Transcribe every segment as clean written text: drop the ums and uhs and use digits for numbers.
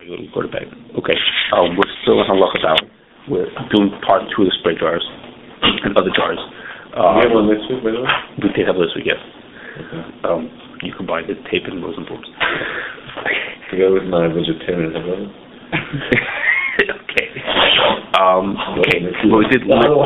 Go to bed. Okay. We're still in halacha down. We're doing part 2 of the spray jars and other jars. We have one this week, by the way? We did have this week, yes. Okay. You can buy the tape in Rosenborg's. Together with my vegetarian, okay. Okay. What we did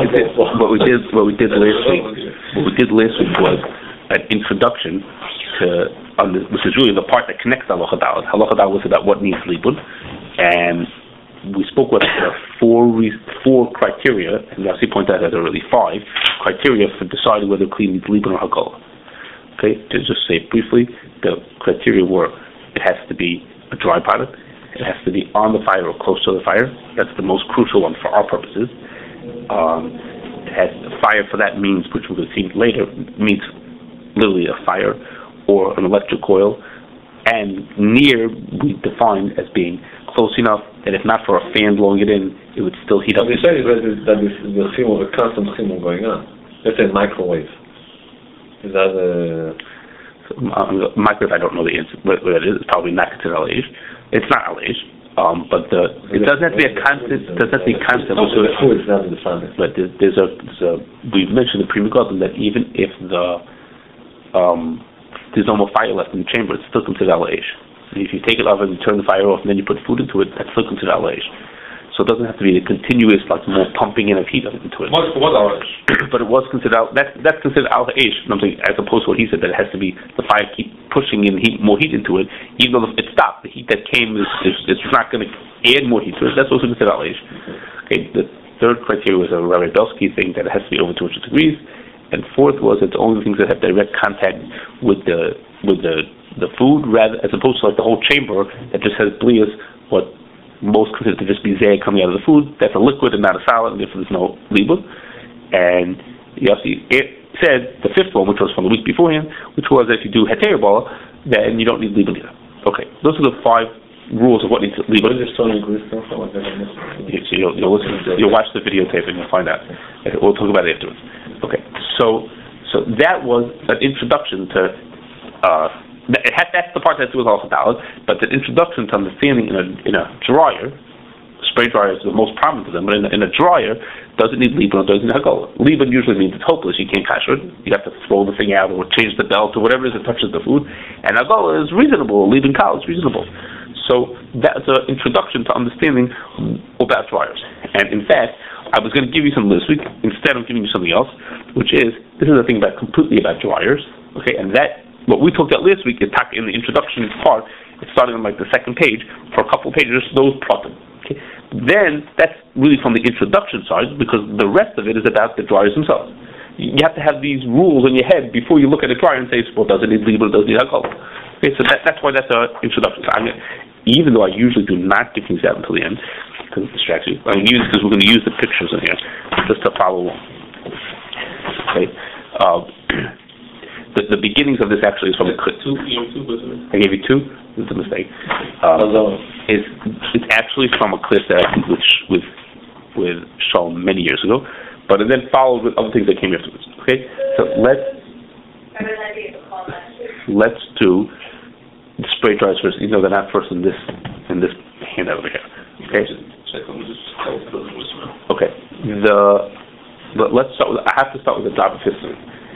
last week was an introduction to which is really the part that connects halacha daled. Halacha daled was about what needs libud, and we spoke about four criteria, and Yossi pointed out that there are really 5 criteria for deciding whether clean needs libud or hagala. Okay, to just say briefly, the criteria were: it has to be a dry product, it has to be on the fire or close to the fire. That's the most crucial one for our purposes. It has fire for that means, which we're going to see later, means literally a fire or an electric coil, and near we defined as being close enough that if not for a fan blowing it in, it would still heat up. What you say is that the chimul, a constant chimul going on. Let's say microwave. Is that a... Microwave, I don't know the answer. What it is, it's probably not considered al-eish. It's not al-eish. But it doesn't have to be a constant. Doesn't have to be constant. But there's a. We've mentioned the Pri Megadim that even if there's no more fire left in the chamber, it's still considered al-eish. If you take it off and you turn the fire off and then you put food into it, that's still considered al-eish. So it doesn't have to be a continuous, like, more pumping in of heat into it. What al-eish? But it was considered that's considered al-eish. As opposed to what he said, that it has to be the fire keep pushing in more heat into it, even though it stopped. The heat that came is not going to add more heat to it. That's also considered al-eish. Okay. The third criteria was a Rabbi Belsky thing that it has to be over 200 degrees, and fourth was it's only things that have direct contact with the food, rather as opposed to like the whole chamber that just has blias, what most consider to just be zay coming out of the food. That's a liquid and not a solid, and therefore there's no libud. And Yossi, it said the 5th one, which was from the week beforehand, which was that if you do heter bala, then you don't need libud either. Okay, those are the 5 rules of what needs libud. What is this Tony Grease stuff? You'll watch the videotape and you'll find out. We'll talk about it afterwards. Okay, so that was an introduction to. That's the part that's with halacha daled, but the introduction to understanding in a dryer, spray dryer is the most prominent of them, but in a dryer, does it need libud or does it need hagala? Libud usually means it's hopeless, you can't kasher it, you have to throw the thing out or change the belt or whatever it is that touches the food, and hagala is reasonable, libud kal is reasonable. So that's an introduction to understanding about dryers. And in fact, I was going to give you something this week, instead of giving you something else, which is, this is a thing completely about dryers, okay, and that what we talked about last week is in the introduction part. It's starting on like the 2nd page for a couple of pages. Those pratim. Okay, then that's really from the introduction side, because the rest of it is about the dryers themselves. You have to have these rules in your head before you look at a dryer and say, well, does it need libud, does it need alcohol? Okay, so that's why that's an introduction. So even though I usually do not give things out until the end because it distracts you, I'm going to use because we're going to use the pictures in here just to follow along. Okay. The beginnings of this actually is from a clip. I gave you 2. It's a mistake. It's actually from a clip that I did with Shalom many years ago, but it then followed with other things that came afterwards. Okay, so let's do the spray dryers first. You know they're not first in this handout over here. Okay. Okay. Let's start with. I have to start with the drop of history.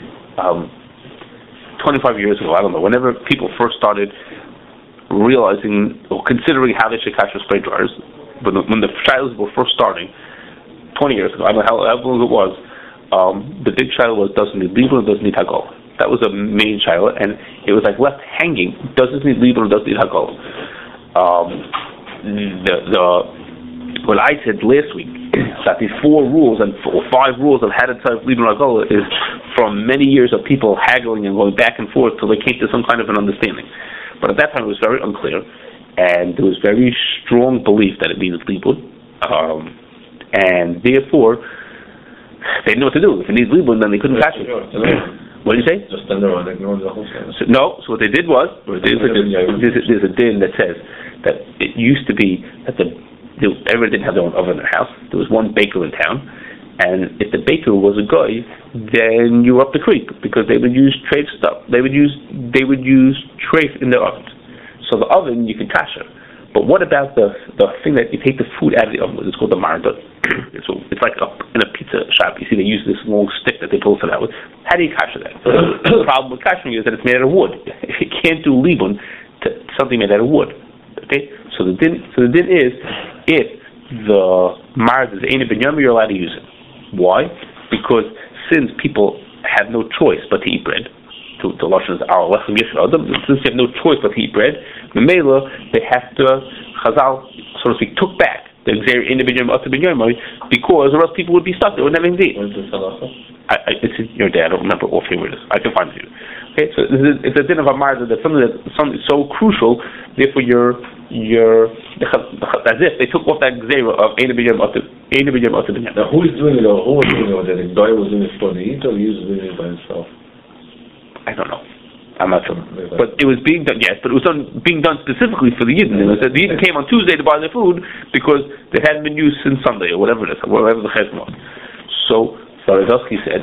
25 years ago, I don't know, whenever people first started realizing or considering how they should kasher spray dryers, when the trials were first starting, 20 years ago, I don't know how long it was, the big trial was, does it need libud or does it need hagala? That was a main trial, and it was like left hanging, does it need libud or does it need hagala? What I said last week, that these 4 rules and 5 rules of how to tell libud or hagala is from many years of people haggling and going back and forth till they came to some kind of an understanding. But at that time it was very unclear, and there was very strong belief that it needed libud, and therefore they didn't know what to do. If it needs libud, then they couldn't catch it. What did you say? Just stand there and ignore the whole thing. So what they did was, there's a din that says that it used to be that everyone didn't have their own oven in their house. There was one baker in town, and if the baker was a guy, then you were up the creek, because they would use treif stuff. They would use treif in their ovens. So the oven you could kasher, But what about the thing that you take the food out of the oven with? It's called the marda. So it's like in a pizza shop. You see they use this long stick that they pull it out with. How do you kasher that? The problem with kashering is that it's made out of wood. You can't do libun to something made out of wood. Okay, so the din is if the marda is ain't binyamin, you're allowed to use it. Why? Because since people have no choice but to eat bread, to Lashon is our lechem yesh adam, since you have no choice but to eat bread, Memela, they have to, Chazal, so to speak, took back the Xer in the Binyamin Ata Binyamin because or else people would be stuck. They wouldn't have anything to eat. It's in your day. I don't remember what favorite it is. I can find it for you. Okay, so it's a din of a marza that's something so crucial. Therefore, as if they took off that Xer of Ein Binyamin Ata Binyamin. Now, who is doing it? Or who was doing it? That the guy was doing it for the eat, or he was doing it by himself? I don't know. I'm not sure. But it was being done, yes, but it was being done specifically for the Yidden. It was that the Yidden came on Tuesday to buy their food because they hadn't been used since Sunday or whatever it is, whatever the chesed was. So Ravelsky said,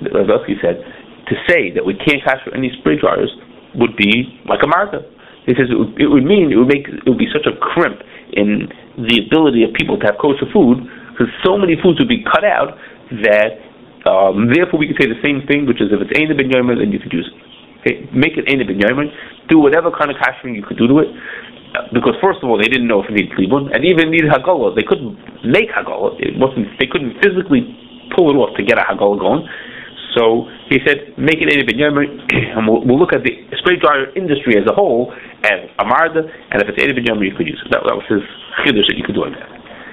to say that we can't kasher any spray dryers would be like a martha. He says it would be such a crimp in the ability of people to have kosher food because so many foods would be cut out that therefore we could say the same thing, which is if it's Ein Binyamin, then you could use it. Okay? Make it Ein Binyamin. Do whatever kind of kashering you could do to it. Because first of all, they didn't know if it needed libun, and even needed hagala. They couldn't make hagala. They couldn't physically pull it off to get a hagala going. So he said, make it Ein Binyamin, and we'll look at the spray dryer industry as a whole as a marda, and if it's Ein Binyamin, you could use it. That was his chiddush that you could do on that.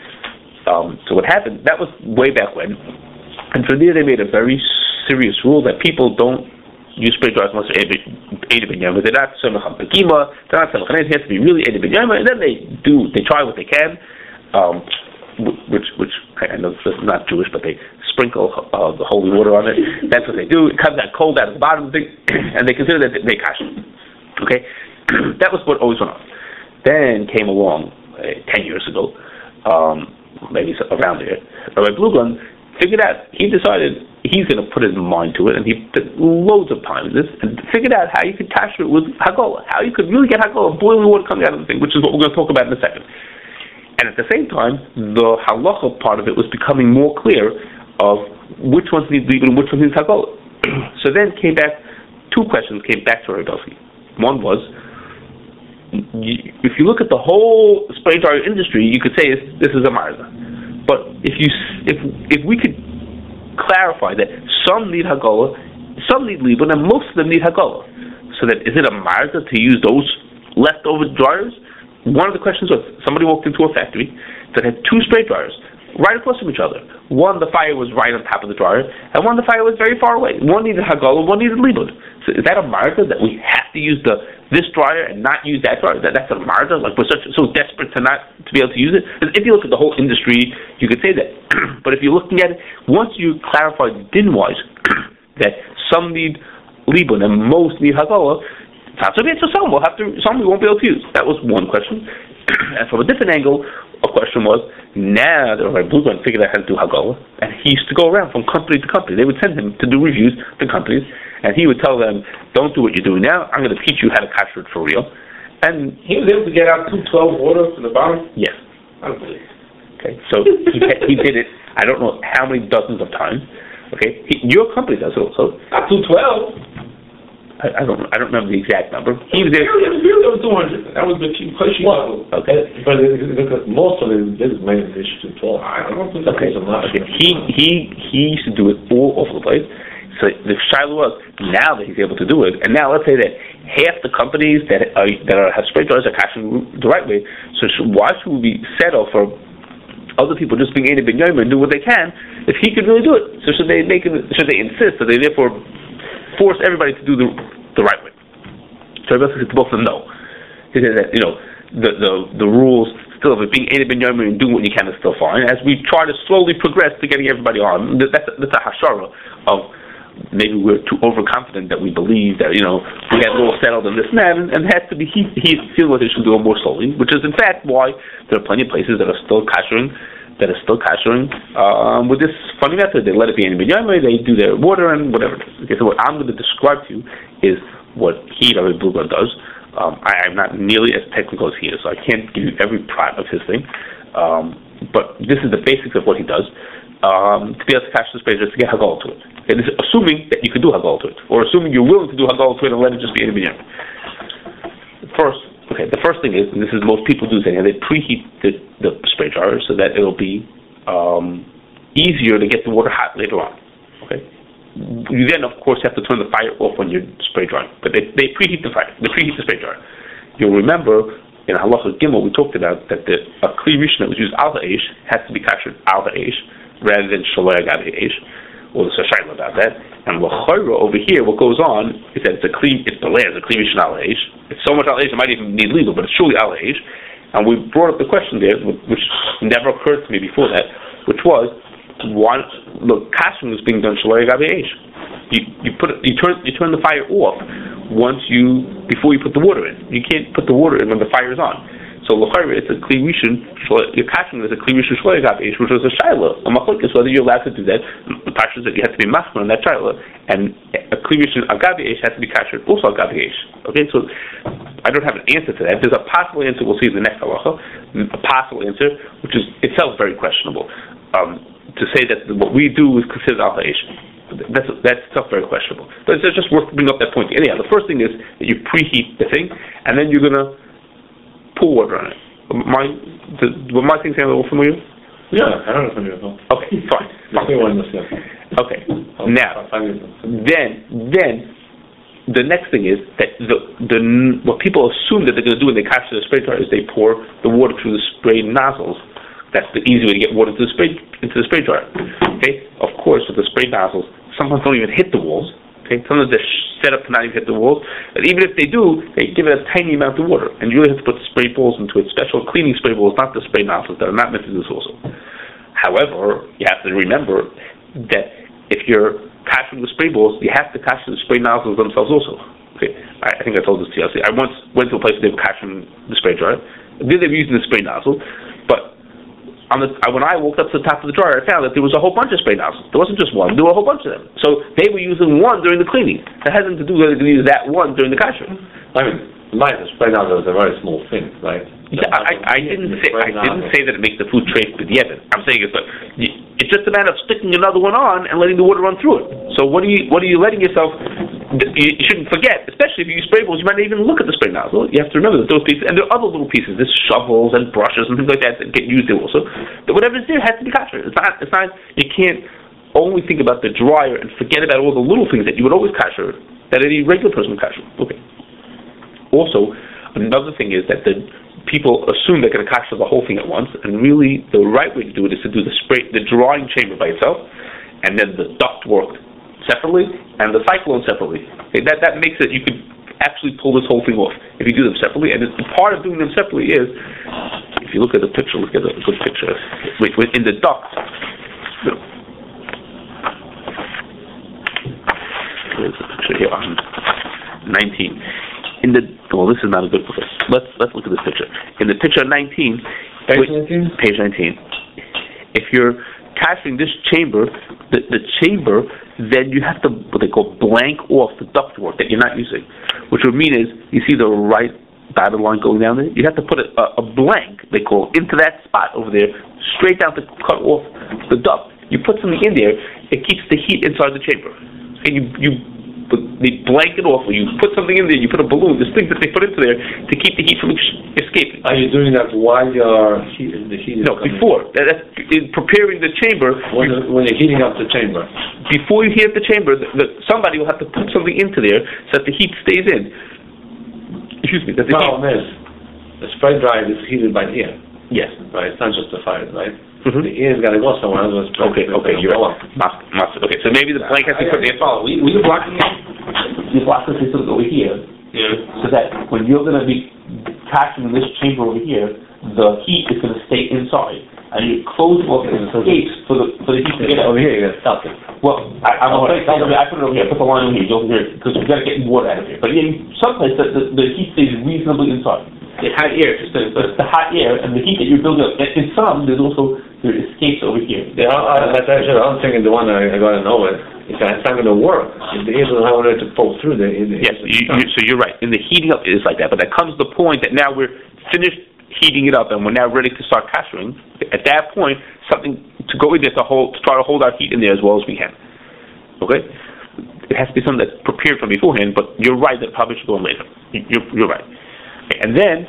So what happened? That was way back when. And from there, they made a very serious rule that people don't use spray dryers unless they're Ein Binyamin. They're not Semach Begima, they're not Semach. It has to be really Ein Binyamin, and then they try what they can, which I know this is not Jewish, but they sprinkle the holy water on it. That's what they do. It comes out cold out of the bottom, and they consider that they kasher. Okay? That was what always went on. Then came along 10 years ago, maybe around there, Rabbi Blugland figured out, he decided he's going to put his mind to it, and he put loads of time in this, and figured out how you could kasher it with hagala, how you could really get hagala, boiling water coming out of the thing, which is what we're going to talk about in a second. And at the same time, the halacha part of it was becoming more clear of which ones need libun and which ones need hagala. So then two questions came back to Ravelsky. One was, if you look at the whole spray dryer industry, you could say this is a marza. But if we could clarify that some need hagala, some need libun, and most of them need hagala, so that is it a marza to use those leftover dryers? One of the questions was somebody walked into a factory that had two spray dryers right across from each other. One, the fire was right on top of the dryer, and one, the fire was very far away. One needed hagala, one needed libun. So is that a marza that we have to use this dryer and not use that dryer? That's a marza? Like we're so desperate to be able to use it? Because if you look at the whole industry, you could say that. But if you're looking at it, once you clarify din-wise that some need libun and most need hagala, so some we won't be able to use. That was one question. And from a different angle, a question was, now the Rabbi Blugland figured out how to do hagala, and he used to go around from company to company. They would send him to do reviews to companies, and he would tell them, don't do what you're doing now, I'm going to teach you how to kasher it for real. And he was able to get out 212 water from the bottom? Yes. Okay, so he did it, I don't know how many dozens of times. Okay, your company does it also. Not 212. I don't remember the exact number. He was there. It was 200. That was the cheap pushing level. Okay. But most of it is made this to 12. I don't think okay. He used to do it all over the place. So the shiloh was now that he's able to do it, and now let's say that half the companies that have spray dryers are cashing the right way. So why should we be settle for other people just being Ein Binyamin and do what they can if he could really do it? So should they insist that they therefore force everybody to do the right way? So I said to both of them, no. He said that the rules still of it being Ein Binyamin and doing what you can is still fine. As we try to slowly progress to getting everybody on, that's a hashara of maybe we're too overconfident that we believe that we have it all settled in this and that, and it has to be he's feeling like they should do it more slowly, which is in fact why there are plenty of places that are still kashering with this funny method. They let it be Ein Binyamin, they do their water and whatever. Okay, so what I'm going to describe to you is what Rabbi Blugland does. I'm not nearly as technical as he is, so I can't give you every part of his thing. But this is the basics of what he does. To be able to catch the spray jar, to get Hagal to it. Okay, this is assuming that you can do Hagal to it, or assuming you're willing to do Hagal to it and let it just be in the the first thing is, and this is most people do, they preheat the spray jar so that it'll be easier to get the water hot later on. Okay. You then, of course, have to turn the fire off when you're spray drying, but they preheat the fire. They preheat the spray jar. You'll remember in Halacha Gimel we talked about that a kli rishon that was used al ha'esh has to be kasher al ha'esh rather than shaloi agav ha'esh. Well, there's a shayla about that. And l'chayra over here, what goes on is that it's a kli rishon al ha'esh. It's so much al ha'esh it might even need legal, but it's truly al ha'esh. And we brought up the question there, which never occurred to me before that, which was, why the kashing was being done shaloi agav ha'esh. You turn the fire off before you put the water in. You can't put the water in when the fire is on. So l'chayra, it's a kli rishon. Your kashing is a kli rishon shaloi agav ha'esh, which was a shayla. A machlokes whether you're allowed to do that. The pashas that you have to be machmer on that shayla, and a kli rishon agav ha'esh has to be kasher also agav ha'esh. Okay, so I don't have an answer to that. There's a possible answer we'll see in the next halacha. A possible answer, which is itself very questionable. To say that what we do is considered al ha'esh. That's stuff very questionable. But it's just worth bringing up that point. Anyhow, the first thing is that you preheat the thing, and then you're going to pour water on it. Were my things sound a little familiar? Yeah, I don't know familiar at all. Okay, fine. Okay. Now, then the next thing is that what people assume that they're going to do when they capture the spray jar is they pour the water through the spray nozzles. That's the easy way to get water into the spray jar. Okay. Of course, with the spray nozzles, sometimes don't even hit the walls. Okay. Sometimes they're set up to not even hit the walls. But even if they do, they give it a tiny amount of water, and you really have to put spray balls into it. Special cleaning spray balls, not the spray nozzles that are not meant to do this also. However, you have to remember that if you're capturing the spray balls, you have to capture the spray nozzles themselves also. Okay. I think I told this to you. I once went to a place where they were capturing the spray jar. Then they were using the spray nozzle, but when I walked up to the top of the jar, I found that there was a whole bunch of spray nozzles. There wasn't just one; there were a whole bunch of them. So they were using one during the cleaning. That has nothing to do with use that one during the kasher. I mean, the spray nozzle is a very small thing, right? I didn't say that it makes the food trace b'diavad. I'm saying it's just a matter of sticking another one on and letting the water run through it. So what are you letting yourself? You shouldn't forget, especially if you use spray balls, you might not even look at the spray nozzle. You have to remember that those pieces, and there are other little pieces, there's shovels and brushes and things like that get used there also. But whatever's there has to be kasher. It's not. You can't only think about the dryer and forget about all the little things that you would always kasher that any regular person would kasher. Okay. Also, another thing is that the people assume they're going to kasher the whole thing at once, and really the right way to do it is to do the drying chamber by itself, and then the duct work separately, and the cyclone separately. Okay, that makes it, you could actually pull this whole thing off if you do them separately, and part of doing them separately is, if you look at the picture, look at a good picture, in the duct, there's a picture here on 19. This is not a good picture. Let's look at this picture. In the picture 19, page 19, if you're capturing this chamber, the chamber, then you have to, what they call, blank off the ductwork that you're not using, which would mean is, you see the right dotted line going down there? You have to put a blank, they call, into that spot over there, straight down to cut off the duct. You put something in there, it keeps the heat inside the chamber. And they blank it off, or you put something in there, you put a balloon, there's things that they put into there to keep the heat from escaping. Are you doing that while the heat is No, coming? before. That's in preparing the chamber. When you're heating up the chamber. Before you heat up the chamber, somebody will have to put something into there so that the heat stays in. Excuse me. The problem is, the spray dryer is heated by the air. Yes. Right, it's not just the fire, right? Mm-hmm. The air's got to go somewhere. Okay, you're right. Okay, so maybe the blank has to be put in. Will you block it? You block this over here, so that when you're going to be capturing this chamber over here, the heat is going to stay inside, and you close off the escapes for the heat to get out. Over here, you got to stop it. Well, I put it over here. Put the line over here, because we got to get water out of here. But in some place, the heat stays reasonably inside. The hot air, the hot air and the heat that you're building up. In some, there escapes over here. Yeah, that's actually, I'm thinking the one I got in Norway. it's not going to work. If the air doesn't have anywhere to flow through, yes, so you're right. In the heating up, it is like that. But there comes the point that now we're finished heating it up and we're now ready to start kashering. At that point, something to go in there to try to hold our heat in there as well as we can. Okay? It has to be something that's prepared from beforehand, but you're right that it probably should go in later. You're right. Okay, and then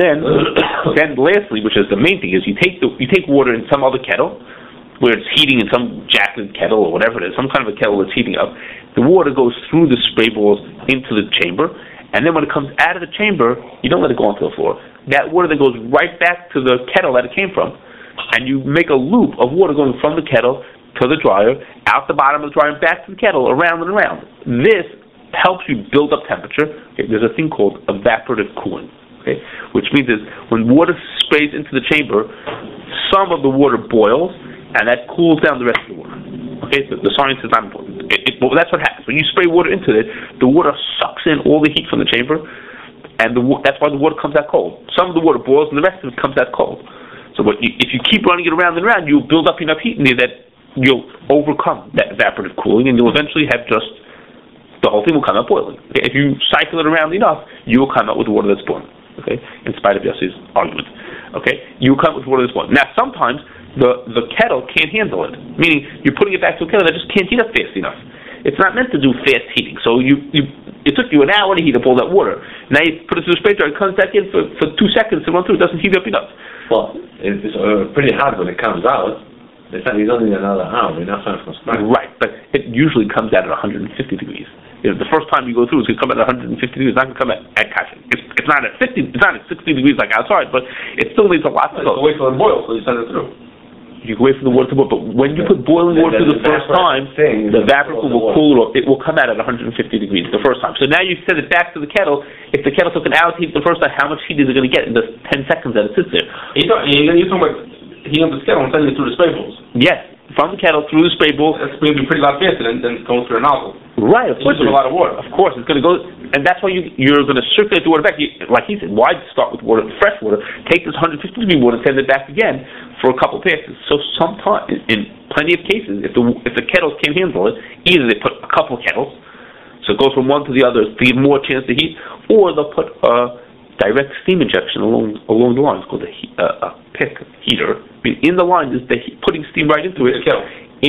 lastly, which is the main thing, is you take water in some other kettle, where it's heating in some jacketed kettle or whatever it is, some kind of a kettle that's heating up. The water goes through the spray balls into the chamber, and then when it comes out of the chamber, you don't let it go onto the floor. That water then goes right back to the kettle that it came from, and you make a loop of water going from the kettle to the dryer, out the bottom of the dryer, and back to the kettle, around and around. This helps you build up temperature. Okay, there's a thing called evaporative cooling, okay, which means is when water sprays into the chamber, some of the water boils, and that cools down the rest of the water. Okay, so the science is not important. Well, that's what happens. When you spray water into it, the water sucks in all the heat from the chamber, and that's why the water comes out cold. Some of the water boils, and the rest of it comes out cold. So if you keep running it around and around, you'll build up enough heat in there that you'll overcome that evaporative cooling, and you'll eventually have just the whole thing will come out boiling. Okay? If you cycle it around enough, you will come out with water that's boiling. Okay, in spite of Yossi's argument. Okay, you will come out with water that's boiling. Now, sometimes the kettle can't handle it, meaning you're putting it back to a kettle that just can't heat up fast enough. It's not meant to do fast heating, so it took you an hour to heat up all that water. Now you put it through the spray dryer, it comes back in for 2 seconds to run through, it doesn't heat up enough. Well, it's pretty hot when it comes out. It's only another hour, you're not starting from scratch. Right, but it usually comes out at 150 degrees. The first time you go through, it's going to come out at 150 degrees. It's not going to come at kashing. It's not at 50. It's not at 60 degrees like outside, but it still needs a lot to go. Wait till it boils, so you send it through. You can wait for the water to boil, but when you put boiling water through the first time, the evaporative will cool it off. It will come out at 150 degrees the first time. So now you send it back to the kettle. If the kettle took an hour to heat the first time, how much heat is it going to get in the 10 seconds that it sits there? You're talking about heating up the kettle and sending it through the spray balls. Yes, from the kettle through the spray bowl. That's going to be pretty lot faster than going through a nozzle. Right, of course. A lot of water. Of course, it's going to go, and that's why you're going to circulate the water back. Like he said, why start with water, fresh water? Take this 150 degree water and send it back again for a couple of passes. So sometimes, in plenty of cases, if the kettles can't handle it, either they put a couple of kettles, so it goes from one to the other to give more chance to heat, or they'll put a direct steam injection along the line. It's called a pick heater. I mean, in the line is putting steam right into it. The kettle.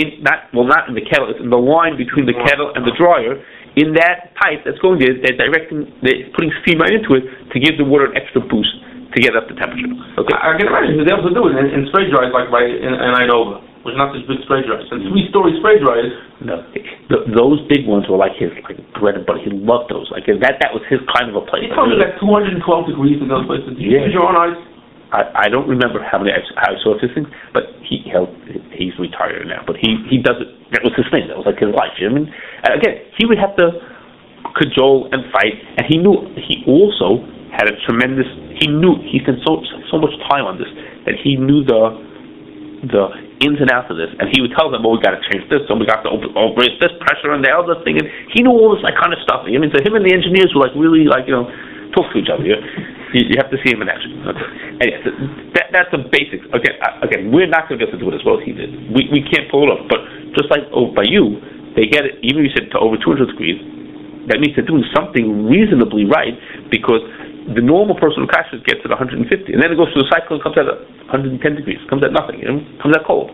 Not in the kettle. It's in the line between the kettle and the dryer. In that pipe that's going there, they're putting steam right into it to give the water an extra boost to get up the temperature. Okay. I can imagine they're able to do it in spray dryers like in Inova, which are not such big spray dryers. And 3-story spray dryers. No, those big ones were like his bread and butter. He loved those. Like that was his kind of a place. He told me like 212 degrees in those places. Did you use your own eyes? I don't remember how I saw his things, but he's retired now. But he does it. That was his thing. That was like his life. You know what I mean? And again, he would have to cajole and fight, and he knew. He also had a tremendous. He spent so much time on this that he knew the ins and outs of this, and he would tell them, "Well, we got to change this, and we got to raise this pressure on the other thing." And he knew all this kind of stuff. I mean, so him and the engineers were really talk to each other. You have to see him in action. Okay. And yes, that's the basics. Again, we're not going to be able to do it as well as he did. We can't pull it off. But just like by you, they get it, even if you said to over 200 degrees, that means they're doing something reasonably right, because the normal person who crashes gets at 150, and then it goes through the cycle and comes out at 110 degrees. Comes at nothing. Comes out cold.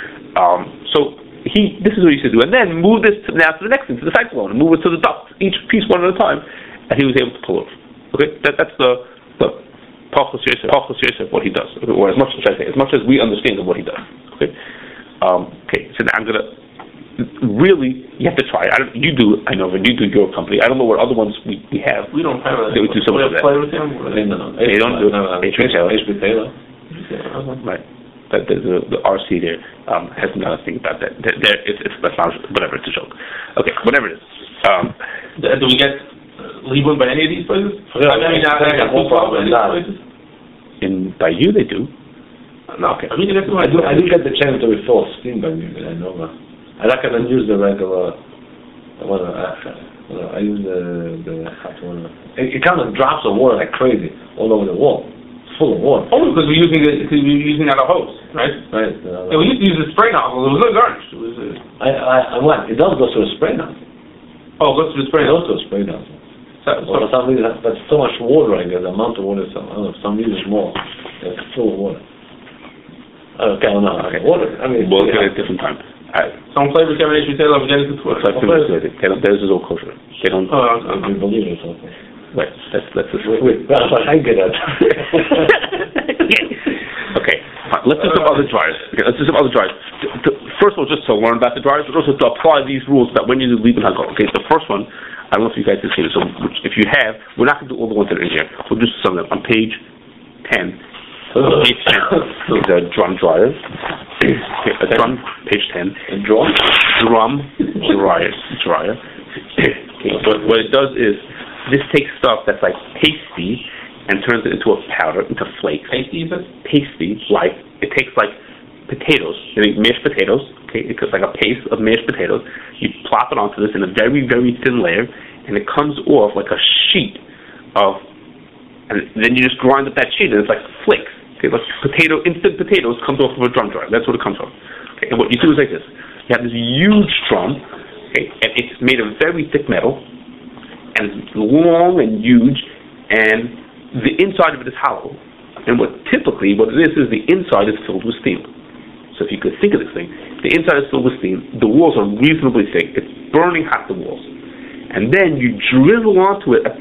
So this is what he used to do. And then move this now to the next thing, to the cyclone, and move it to the duct, each piece one at a time, and he was able to pull it off. Okay, that's the Pachas Yosef, what he does, or as much as we understand of what he does. Okay, so now I'm gonna really, you have to try. You do, I know, when you do your company. I don't know what other ones we have. We don't have that. We do some of that. Play with him? No. They don't do HP Taylor. Right. But the RC there has nothing about that. It's whatever. It's a joke. Okay, whatever it is. Do we get Liebman by any of these places? Yeah, I got no problem with these places. By you, they do. No, okay. I mean, I do get the chance to refill steam by me, but I know. I like to use the regular. I use the hot water. It kind of drops of water like crazy all over the wall. full of water. Only because we're using out a hose, right? Right. Yeah, we used to use a spray nozzle. It was no garnish. It was. What? It does go through a spray nozzle. Oh, it goes through the spray It nozzle. goes through a spray nozzle. So, For some reason, but so much water, I guess, the amount of water, I don't know, some reason more. It's full of water. Okay, I don't know. Okay. Water, I mean, We'll get it at a different time. some flavor combination retail of Genesis Looks like theirs is all kosher. They don't. I believe it. Okay. Wait, let's just. Wait, that's what I get at. Okay, fine. Let's do some other dryers. Okay, let's do some other dryers. First of all, just to learn about the dryers, but also to apply these rules that when you do leave and hagol. Okay, the first one, I don't know if you guys have seen it, so if you have, we're not going to do all the ones that are in here. We'll do some of them. On page 10, page 10 is a drum dryer. Okay, a drum, page 10. A drum? Drum dryer. Okay, what it does is, this takes stuff that's like pasty and turns it into a powder, into flakes. Pasty, is it? Pasty, like, it takes like potatoes, mashed potatoes, okay, it's like a paste of mashed potatoes. You plop it onto this in a very, very thin layer, and it comes off like a sheet of, and then you just grind up that sheet, and it's like flakes. Okay, like instant potatoes comes off of a drum dryer. That's what it comes from. Okay, and what you do is like this. You have this huge drum, okay, and it's made of very thick metal, and it's long and huge, and the inside of it is hollow. And what it is the inside is filled with steam. So if you could think of this thing, the inside is filled with steam, the walls are reasonably thick, it's burning hot, the walls. And then you drizzle onto it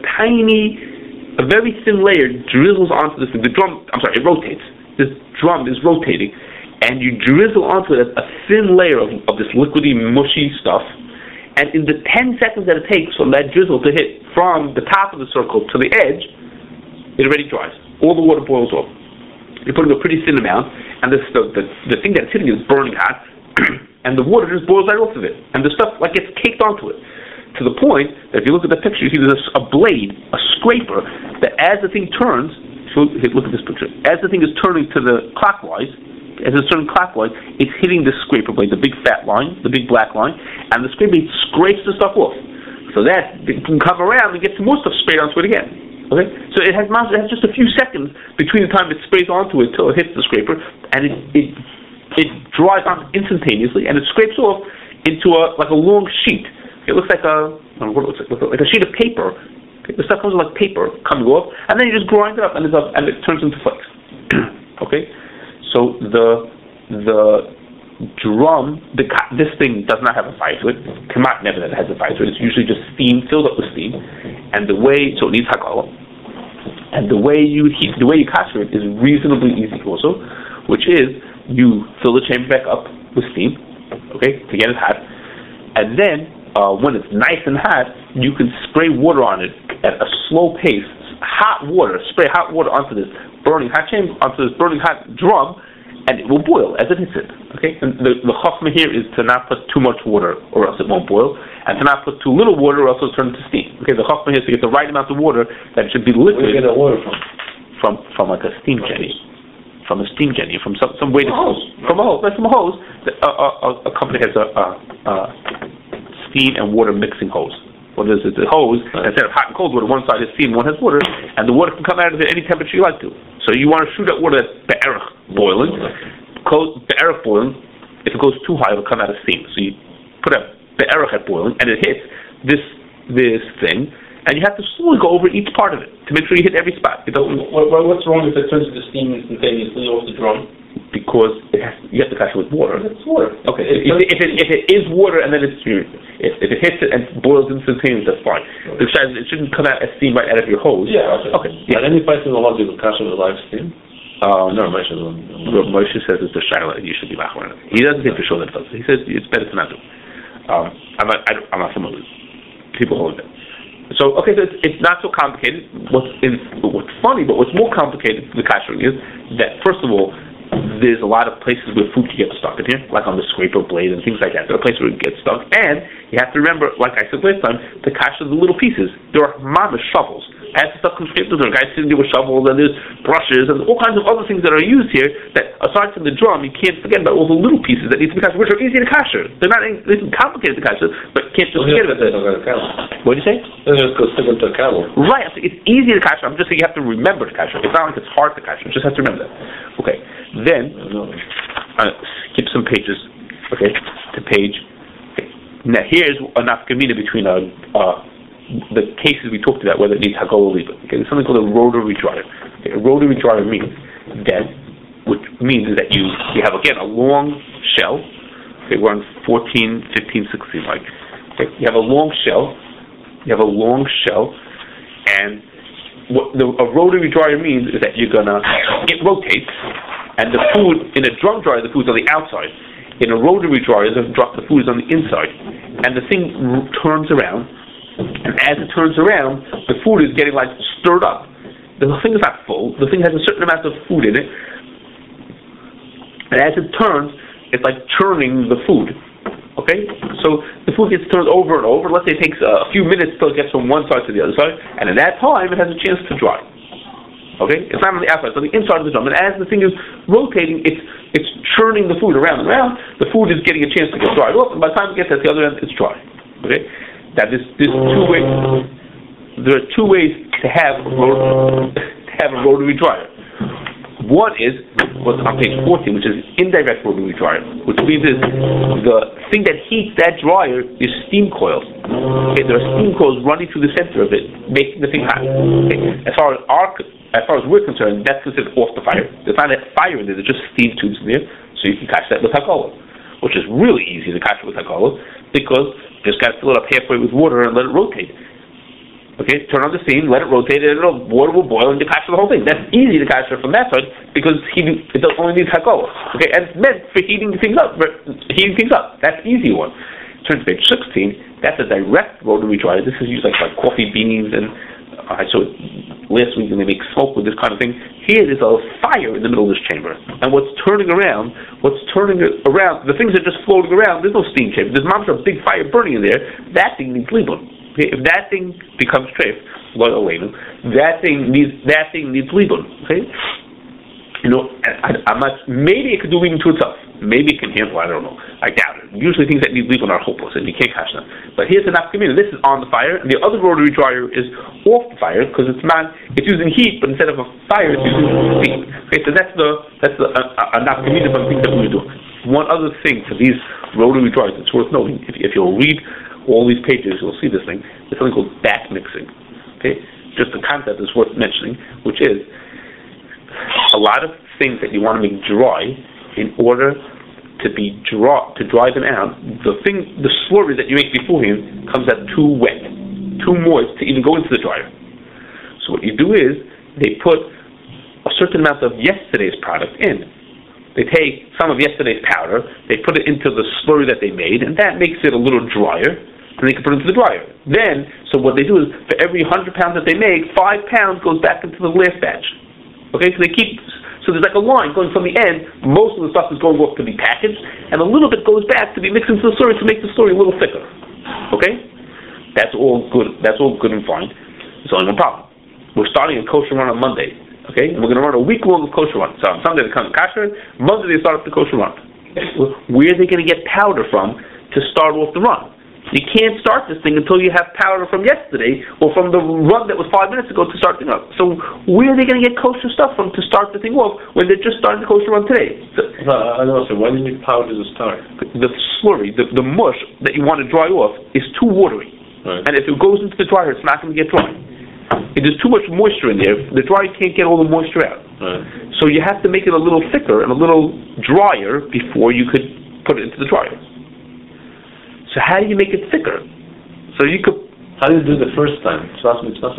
a very thin layer drizzles onto this thing. It rotates. This drum is rotating, and you drizzle onto it a thin layer of this liquidy, mushy stuff, and in the 10 seconds that it takes from that drizzle to hit from the top of the circle to the edge, it already dries. All the water boils off. You're putting a pretty thin amount, and the thing that's hitting is burning hot, and the water just boils right off of it, and the stuff like gets caked onto it, to the point that if you look at the picture, you see there's a blade, a scraper, that as the thing turns, look at this picture, as the thing is turning to the clockwise, it's hitting the scraper blade, the big fat line, the big black line, and the scraper blade scrapes the stuff off, so that it can come around and get some more stuff sprayed onto it again. Okay, so it has just a few seconds between the time it sprays onto it till it hits the scraper, and it dries on instantaneously, and it scrapes off into a long sheet. It looks like a sheet of paper. Okay, the stuff comes like paper coming off, and then you just grind it up, and it turns into flakes. Okay, so the drum, this thing does not have a fire to it. Kamat never has a fire to it. It's usually just steam, filled up with steam, and so it needs hagala. And the way you kasher it is reasonably easy also, which is you fill the chamber back up with steam, okay, to get it hot, and then when it's nice and hot, you can spray water on it at a slow pace, spray hot water onto this burning hot drum, and it will boil as it hits it. Okay, and the chachma here is to not put too much water, or else it won't boil, and to not put too little water, or else it'll turn into steam. Okay, the chachma here is to get the right amount of water that should be liquid. Where do you get that water from? From like a steam jetty, from some way to hose. From a hose. A company has a steam and water mixing hose. Well, there's a hose, instead of hot and cold water, one side is steam, one has water, and the water can come out of it any temperature you like to. So you want to shoot that water that's be'erach boiling. Be'erach boiling, if it goes too high, it'll come out of steam. So you put a be'erach at boiling, and it hits this thing, and you have to slowly go over each part of it to make sure you hit every spot. It doesn't. What's wrong if it turns into steam instantaneously off the drum? Because you have to kasher with water. It's water. Okay. If it is water and then if it hits it and boils instantaneously, that's fine. Besides, it shouldn't come out as steam right out of your hose. Yeah. Okay. Yeah. At any place in the world you can kasher with live steam? No, Moshe says it's the shaila and you should be machmir. He doesn't say for sure that it does. He says it's better to not do. I'm not familiar with people hold it. So okay, so it's not so complicated. What's funny, but what's more complicated for the kashering is that first of all, there's a lot of places where food can get stuck in here, like on the scraper blade and things like that. There are places where it gets stuck, and you have to remember, like I said last time, to kasher the little pieces. There are mamish shovels. as the stuff comes straight through, there are guys sitting there with shovels, and there's brushes, and all kinds of other things that are used here that, aside from the drum, you can't forget about all the little pieces that need to be kasher, which are easy to kasher. They're not anything complicated to kasher, but can't just forget about it. What do you say? Just go stick into a camel. Right, it's easy to kasher. I'm just saying you have to remember to kasher. It's not like it's hard to kasher. You just have to remember that. Okay, then, skip some pages, okay, to page. Okay. Now here's a nafkamina between the cases we talked about, whether it needs hagol or liba. Okay, there's something called a rotary dryer. Okay, a rotary dryer means that, which means that you have, again, a long shell. Okay, we're on 14, 15, 16, like. Okay, you have a long shell. And what a rotary dryer means is that it rotates, and the food in a drum dryer, the food's on the outside. In a rotary dryer, the food is on the inside, and the thing turns around. And as it turns around, the food is getting like stirred up. The thing is not full. The thing has a certain amount of food in it, and as it turns, it's like churning the food. Okay, so the food gets turned over and over. Let's say it takes a few minutes till it gets from one side to the other side, and at that time, it has a chance to dry. Okay, it's not on the outside, it's on the inside of the drum. And as the thing is rotating, it's churning the food around and around. The food is getting a chance to get dried off, and by the time it gets at the other end, it's dry. Okay, that there's two ways. There are two ways to have a rotary dryer. One is what's on page 14, which is indirect rotary dryer, which means is the thing that heats that dryer is steam coils. Okay, there are steam coils running through the center of it, making the thing hot. Okay. As far as we're concerned, that's considered off the fire. There's not a fire in there; there's just steam tubes in there, so you can catch that with hakola, which is really easy to catch with hakola because you just got to fill it up halfway with water and let it rotate. Okay, turn on the steam, let it rotate, and water will boil, and you catch the whole thing. That's easy to catch from that side because it only needs hakola. Okay, and it's meant for heating things up. That's the easy one. Turn to page 16. That's a direct rotary dryer. This is used like coffee beans and I saw it last week, and they make smoke with this kind of thing. Here, there's a fire in the middle of this chamber, and what's turning around, the things that are just floating around. There's no steam chamber. There's a big fire burning in there. That thing needs libun. Okay, if that thing becomes treif, that thing needs libun. Okay, I'm not. Maybe it could do libun to itself. Maybe it can handle. I don't know. I doubt it. Usually, things that need libun are hopeless, and you can't catch them. But here's the nafkamina. This is on the fire, and the other rotary dryer is off the fire because it's using heat, but instead of a fire, it's using steam. Okay, so that's a nafkamina from things that we do. One other thing for these rotary dryers that's worth noting, if you'll read all these pages, you'll see this thing. There's something called back mixing. Okay, just the concept is worth mentioning, which is a lot of things that you want to make dry in order to dry them out. The slurry that you make beforehand comes out too wet, too moist to even go into the dryer. So what you do is they put a certain amount of yesterday's product in. They take some of yesterday's powder, they put it into the slurry that they made, and that makes it a little drier. And they can put it into the dryer. Then, so what they do is, for every 100 pounds that they make, 5 pounds goes back into the last batch. Okay, so there's like a line going from the end. Most of the stuff is going off to be packaged, and a little bit goes back to be mixed into the slurry to make the slurry a little thicker. Okay, that's all good. That's all good and fine. There's only one problem. We're starting a kosher run on Monday. Okay, and we're going to run a week long of kosher run. So on Sunday they come to kosher, Monday they start up the kosher run. Where are they going to get powder from to start off the run? You can't start this thing until you have powder from yesterday or from the run that was 5 minutes ago to start the thing up. So where are they going to get kosher stuff from to start the thing off when they're just starting the kosher run today? I don't know. So why do you need powder to start? The slurry, the mush that you want to dry off is too watery. Right. And if it goes into the dryer, it's not going to get dry. If there's too much moisture in there, the dryer can't get all the moisture out. Right. So you have to make it a little thicker and a little drier before you could put it into the dryer. So how do you make it thicker? So you could. How do you do the first time? So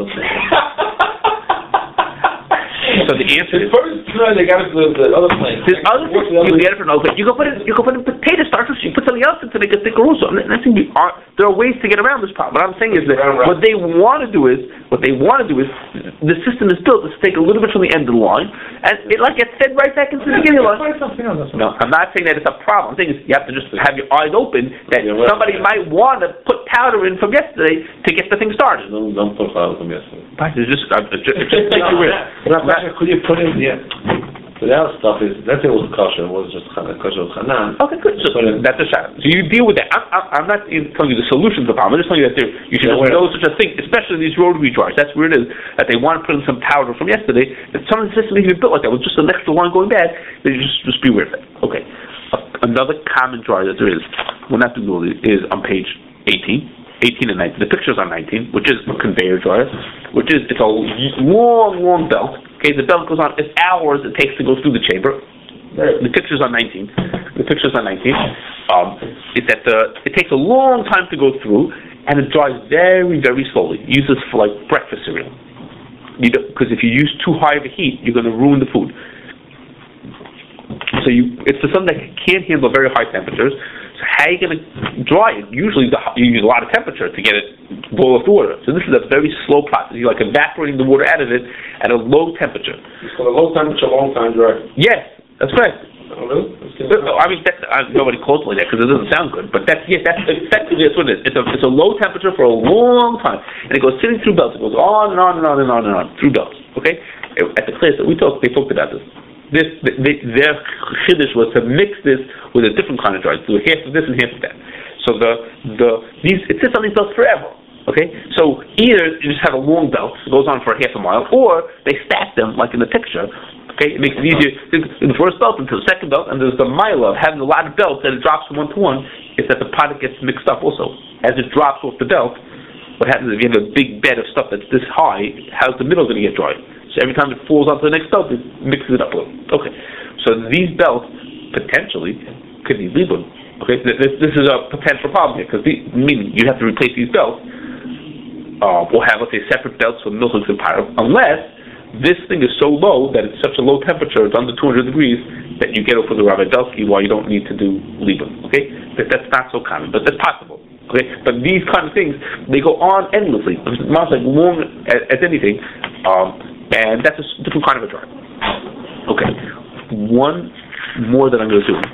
the answer is first try they got it to the other place. There's other things you get it from other. You can put in potato starch. You put something else in to make it thicker also. There are ways to get around this problem. What I'm saying is that what they want to do is the system is built to take a little bit from the end of the line and it like gets fed right back into the beginning of the line. No, I'm not saying that it's a problem. I'm saying is you have to just have your eyes open that somebody might want to put powder in from yesterday to get the thing started. Don't put powder from yesterday. It's just make you weird. Could you put in so the other stuff is, let's say it was kosher, it was just kosher with chanan. Okay, good. So that's a shot. So you deal with that. I'm not telling you the solution to the problem. I'm just telling you that you should know such a thing, especially these rotary drawers. That's where it is, that they want to put in some powder from yesterday. If some of the systems even built like that with just an extra line going bad, then you just be aware of it. Okay. Another common drawer that there is, we're not doing it, is on page 18 and 19. The picture's on 19, which is a conveyor dryer, which is, it's a long belt. Okay, the belt goes on, it's hours it takes to go through the chamber. The picture's on 19. It takes a long time to go through, and it dries very, very slowly. Use this for like breakfast cereal. Because if you use too high of a heat, you're going to ruin the food. So it's for something that can't handle very high temperatures. So how are you going to dry it? Usually you use a lot of temperature to get it boil off the water. So this is a very slow process. You're like evaporating the water out of it at a low temperature. It's called a low temperature, long time dry. Yes, that's right. Oh, really? I mean, nobody calls it like that because it doesn't sound good. But that's effectively what it is. It's a low temperature for a long time, and it goes sitting through belts. It goes on and on and on and on and on through belts. Okay, at the class that they talked about this. Their chiddush was to mix this with a different kind of dry, do half of this and half of that. So it sits on these belts forever. Okay, so either you just have a long belt that goes on for half a mile, or they stack them like in the picture. Okay, it makes it easier in the first belt into the second belt, and there's the mile of having a lot of belts that it drops from one to one. Is that the product gets mixed up also as it drops off the belt. What happens if you have a big bed of stuff that's this high? How's the middle going to get dry? So every time it falls onto the next belt, it mixes it up a little. Okay, so these belts potentially could be libun. Okay, this is a potential problem here because meaning you have to replace these belts, or have, let's say, separate belts for milchiks and pyro, unless this thing is so low that it's such a low temperature, it's under 200 degrees, that you get it for the Rabbi Delsky while you don't need to do libun. Okay, that's not so common, but that's possible. Okay, but these kind of things, they go on endlessly. It's not like long as anything. And that's a different kind of a dry. Okay, one more that I'm going to do,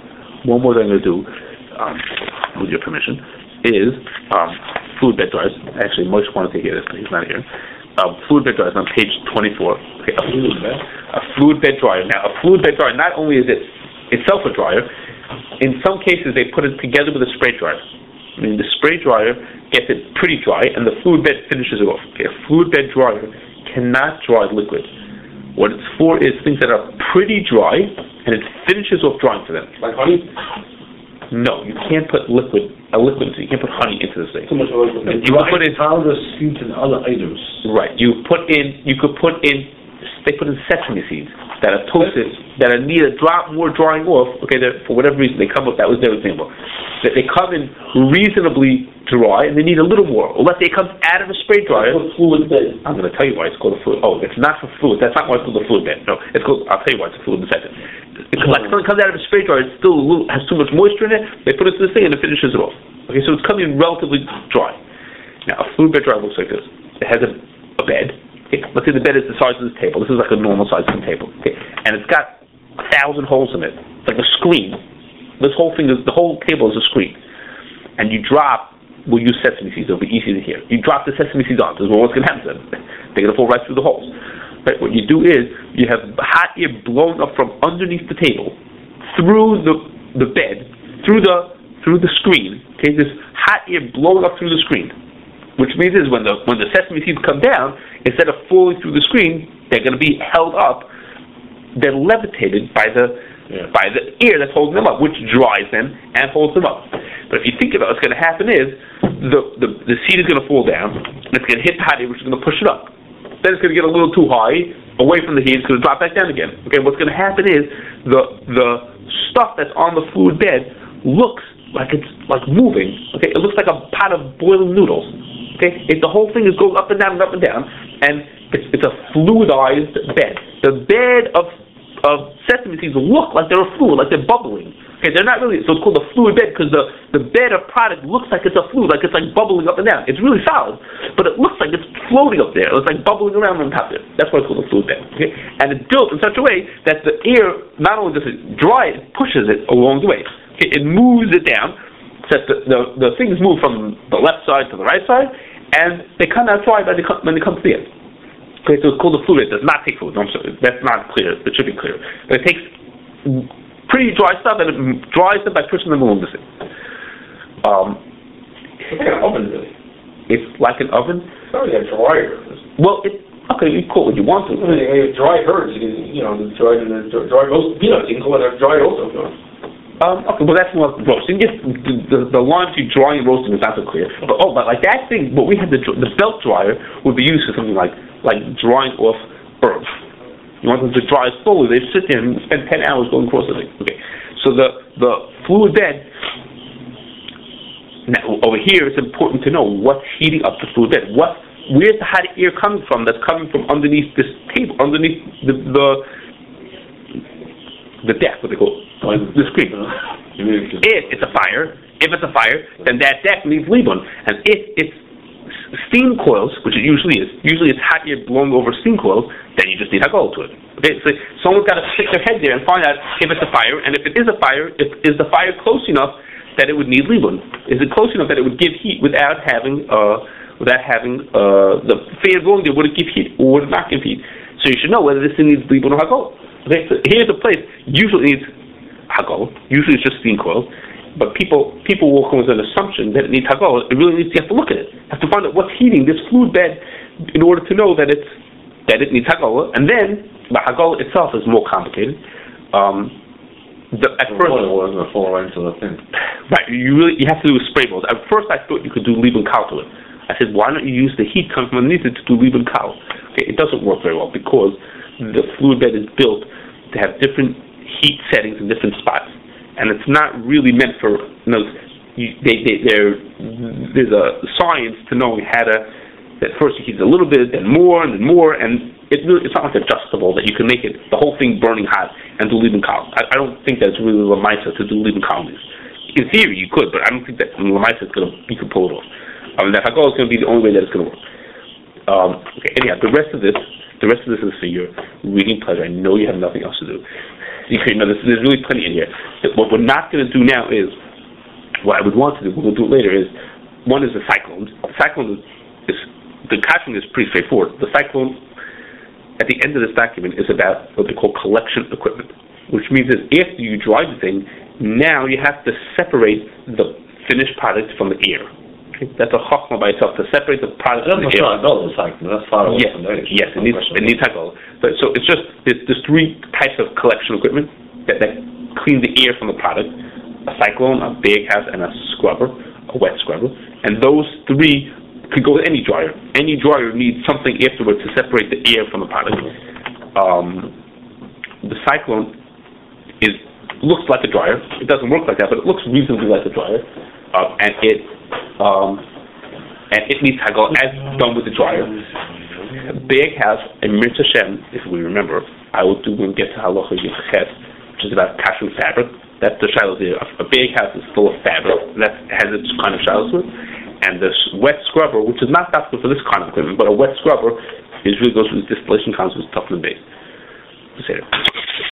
with your permission, is fluid bed dryers. Actually, Moshe wanted to hear this, but he's not here. Fluid bed dryers on page 24. Okay, a fluid bed dryer. Now, a fluid bed dryer, not only is it itself a dryer, in some cases they put it together with a spray dryer. I mean, the spray dryer gets it pretty dry, and the fluid bed finishes it off. Okay, a fluid bed dryer cannot dry liquid. What it's for is things that are pretty dry, and it finishes off drying for them. Like honey? No, you can't put liquid. You can't put honey into this thing. Too much liquid. You can put in powder, sweet, and other items. Right. They put in sesame seeds that are toasted, that are need a drop more drying off. Okay, for whatever reason they come up. That was their example. That they come in reasonably dry, and they need a little more. Or let's say it comes out of a spray dryer. It's called fluid bed. I'm going to tell you why it's called a fluid. Oh, it's not for fluid. That's not why it's called a fluid bed. No, it's called. I'll tell you why it's a fluid in a second. It's like something comes out of a spray dryer. It still has too much moisture in it. They put it to this thing and it finishes it off. Okay, so it's coming in relatively dry. Now, a fluid bed dryer looks like this. It has a bed. Okay, let's say the bed is the size of this table. This is like a normal size of the table. Okay, and it's got 1,000 holes in it. It's like a screen. This whole thing the whole table is a screen. And you drop, we'll use sesame seeds, it'll be easy to hear. You drop the sesame seeds on, this is what's going to happen to them. They're going to fall right through the holes. Right? What you do is, you have hot air blowing up from underneath the table, through the bed, through the screen. Okay, this hot air blowing up through the screen. Which means is when the sesame seeds come down, instead of falling through the screen, they're going to be held up, they're levitated by the air that's holding them up, which dries them and holds them up. But if you think about it, what's going to happen is the seed is going to fall down, and it's going to hit the hot air, which is going to push it up. Then it's going to get a little too high, away from the heat, it's going to drop back down again. Okay, what's going to happen is the stuff that's on the fluid bed looks like it's like moving. Okay, it looks like a pot of boiling noodles. Okay, the whole thing is going up and down and up and down, and it's a fluidized bed. The bed of sesame seeds look like they're a fluid, like they're bubbling. Okay, they're not really, so it's called a fluid bed because the bed of product looks like it's a fluid, like it's like bubbling up and down. It's really solid, but it looks like it's floating up there. It's like bubbling around on top there. That's why it's called a fluid bed. Okay, and it's built in such a way that the air not only does it dry it, pushes it along the way. Okay, it moves it down so that the things move from the left side to the right side, and they come out dry when they come to the end. Okay, so it's called a fluid. It does not take fluid. No, I'm sorry. That's not clear. It should be clear. But it takes pretty dry stuff and it dries it by pushing the balloon. It's like an oven, really. It's like an oven. It's not really a dryer. Well, okay, you call it what you want to. I mean, dry herbs, dry roast peanuts. You can call it a dry roast if you want. Okay, well that's more roasting. Yes, the line between drying and roasting is not so clear. But like that thing, what we had the belt dryer would be used for something like drying off herbs. You want them to dry slowly. They sit there and spend 10 hours going across the thing. Okay, so the fluid bed. Now over here, it's important to know what's heating up the fluid bed. Where's the hot air coming from? That's coming from underneath this table, underneath the deck, what they call it. The screen. If it's a fire, then that deck needs Libun. And if it's steam coils, which it usually it's hot air blowing over steam coils, then you just need Hagol to it. Okay, so someone's got to stick their head there and find out if it's a fire, and if it is a fire, is the fire close enough that it would need Libun? Is it close enough that it would give heat without having the fan blowing there? Would it give heat or would it not give heat? So you should know whether this thing needs Libun or Hagol. Okay, so here's a place usually needs Hagol. Usually it's just steam coils, but people will come with an assumption that it needs Hagol. It really needs. You have to look at it. You have to find out what's heating this fluid bed in order to know that it needs Hagol. And then the Hagol itself is more complicated. At first, water going to fall right into the thing. Right, you have to do spray balls. At first, I thought you could do Libun Kal to it. I said, why don't you use the heat coming from underneath it to do Libun Kal? Okay, it doesn't work very well because the fluid bed is built to have different heat settings in different spots, and it's not really meant for. There's a science to knowing how to. That first you heat it a little bit, then more, and it's not like adjustable that you can make it the whole thing burning hot and do Libun Kal. I don't think that's really Lamaisa to do Libun Kal. In theory, you could, but I don't think that Lamaisa you can pull it off. That Hagol is going to be the only way that it's going to work. Okay, anyhow, the rest of this is for your reading pleasure. I know you have nothing else to do. There's really plenty in here. What we're not going to do now is, what I would want to do, we'll do it later, is, one is the cyclones. The cyclone the casting is pretty straightforward. The cyclone, at the end of this document, is about what they call collection equipment, which means that after you dry the thing, now you have to separate the finished product from the air. That's a chachma by itself, to separate the product from the air. That's far away from there. Yes, it needs Hagol. So there's three types of collection equipment that clean the air from the product: a cyclone, a bag house, and a scrubber, a wet scrubber. And those three could go with any dryer. Any dryer needs something afterwards to separate the air from the product. The cyclone looks like a dryer. It doesn't work like that, but it looks reasonably like a dryer. And it needs Hagol as done with the dryer. Bag house and Mirz Hashem, if we remember, I will do when we get to Halacha Yiches, which is about cashing fabric. That's the shiloh there. A bag house is full of fabric. That has its kind of shiloh to it. And this wet scrubber, which is not that good for this kind of equipment, but a wet scrubber really goes with distillation concepts, tough and base.